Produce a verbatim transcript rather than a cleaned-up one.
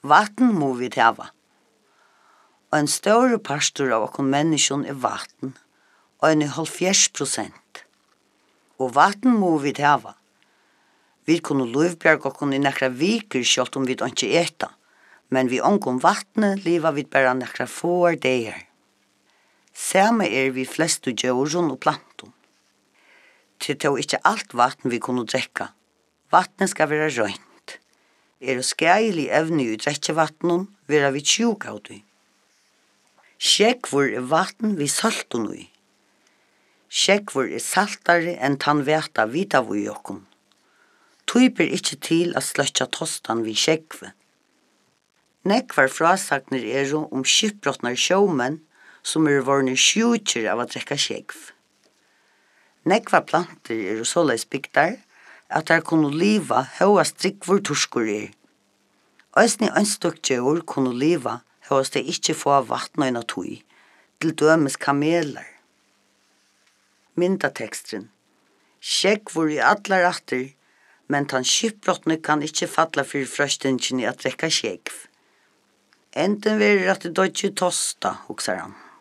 Vatten må vi tava. Og en større pastor av okkur menneskjon er vatten, og en er halvfjerds prosent. Og vatten må vi tava. Vi kunne lovbjerg okkur i nekra viker sjalt om vi ikke eta, men vi omkom vattne liva vi bare nekra få dager. Samme er vi flestu djauron og planton. Til tog ikke alt vatten vi kunne drekka. Vattnet skal være røynt. Er det skreilig evne i drekkevattnen, vera vi tjuka av det. Skjekvor er vatten vi salton i. Skjekvor er saltare enn tann veta vita vi okkom. Typer ikkje til at sløtja tostan vi skjekve. Nekvar frasagner er om skipbrotnar sjåmenn som er vorne sjukjer av å drekka skjekv. Nekva planter er såleis bygdar at der kunne liva høa strikvor turskur er. Øysni ønstokdjør kunne liva høa de ikkje få vattna i natui, til dømes kameler. Myndatekstren. Skjekvor i allar atter, men tan skipbrotne kan ikkje falla fyrir frøstingen i at drekka skjekv. Enten verir at det dodje tosta, hoksar han.